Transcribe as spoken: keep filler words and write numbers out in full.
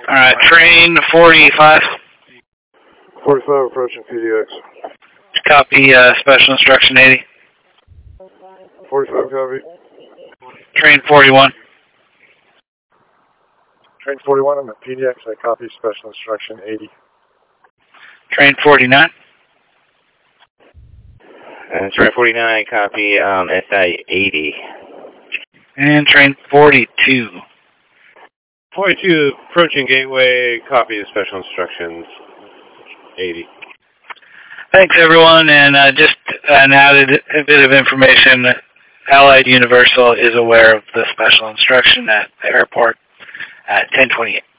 Alright, train forty-five. forty-five approaching P D X. Copy, uh, special instruction eighty. forty-five copy. Train forty-one. Train forty-one, I'm at P D X. I copy special instruction eighty. Train forty-nine. Uh, train forty-nine, copy um, S I eighty. And train forty-two. forty-two, approaching gateway, copy of special instructions eighty. Thanks, everyone, and uh, just an added a bit of information. Allied Universal is aware of the special instruction at the airport at ten twenty-eight.